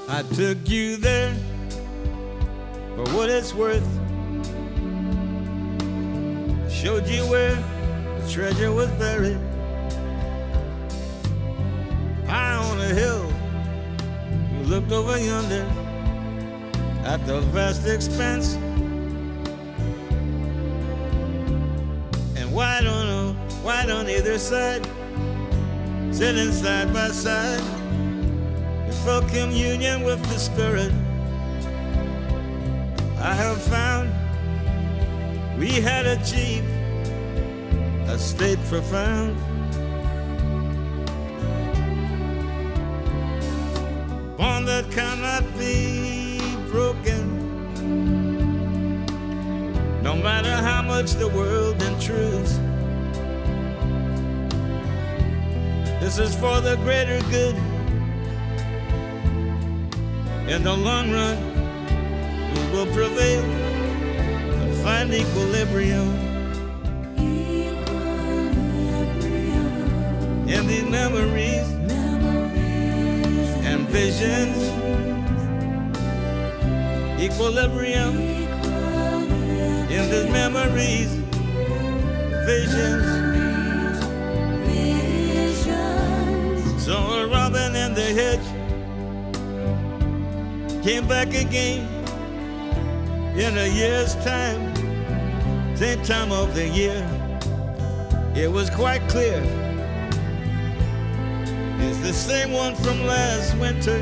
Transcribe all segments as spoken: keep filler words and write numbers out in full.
I took you there for what it's worth. Showed you where the treasure was buried. High on a hill, you looked over yonder at the vast expanse. And wide on, wide on either side, sitting side by side, we felt communion with the Spirit. I have found we had achieved a state profound. Bond that cannot be broken, no matter how much the world intrudes. This is for the greater good. In the long run, we will prevail and find equilibrium. Equilibrium. In these memories, memories and visions. Equilibrium. Equilibrium. In these memories, visions. Visions. So a robin in the hedge came back again in a year's time, same time of the year. It was quite clear it's the same one from last winter.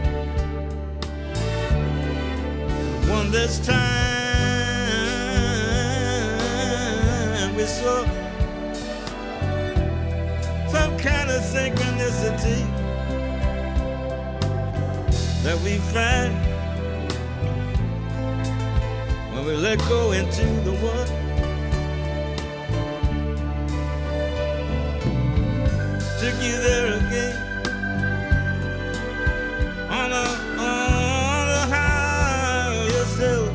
One this time we saw some kind of synchronicity that we find when we let go into the one. Took you there again on a, on a higher hill,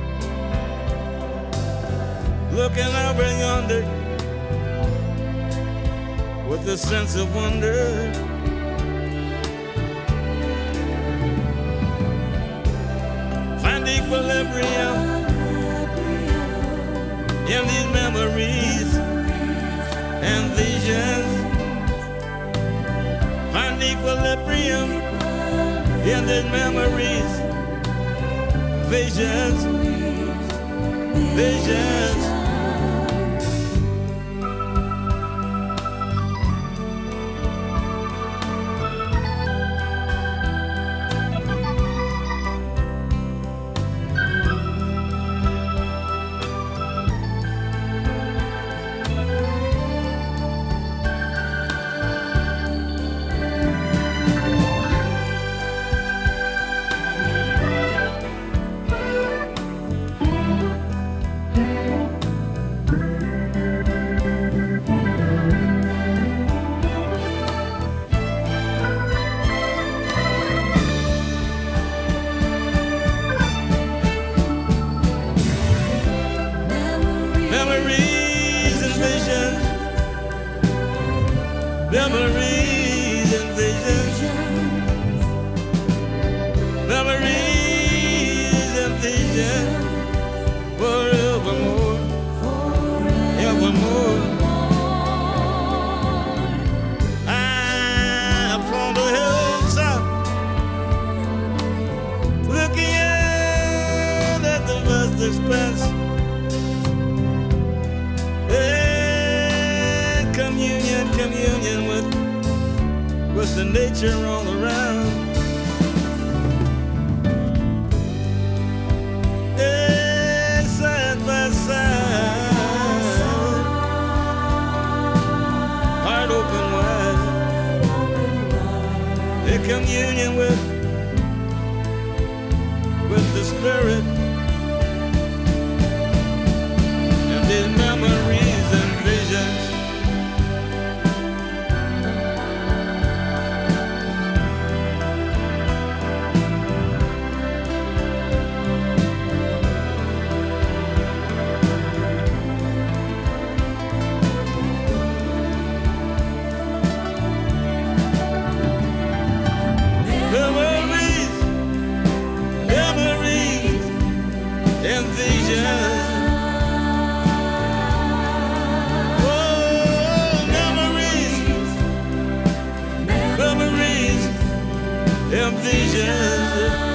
looking over yonder with a sense of wonder. Equilibrium in these memories and visions. Find equilibrium in these memories, visions, visions. Memories and visions, memories and visions, forevermore, evermore. I upon the hillside, looking at the vast expanse, and communion, communion with with the nature all around. Yeah, side by side, heart open wide, in communion with with the Spirit and these memories and visions. Memories visions. Oh, memories, memories and visions.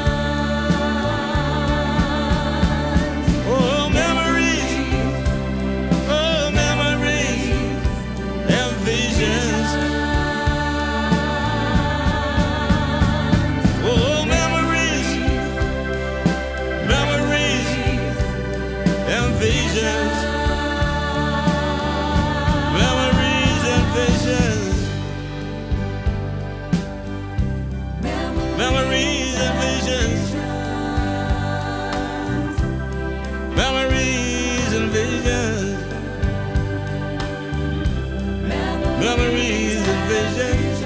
Oh, memories, oh, memories and visions. Oh, memories, memories and visions. Memories and visions. Memories and visions. Memories and visions. Memories and visions.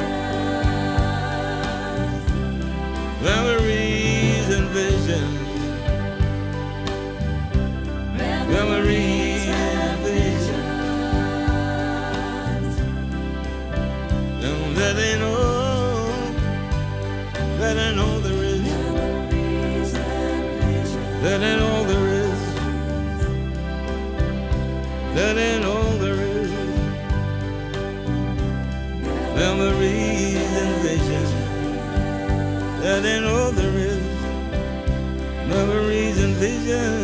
Memories and visions. Memories and visions. And that ain't all, that ain't all there is. That ain't all there is. That ain't all there is. Memories and visions. That ain't all there is. Memories and visions.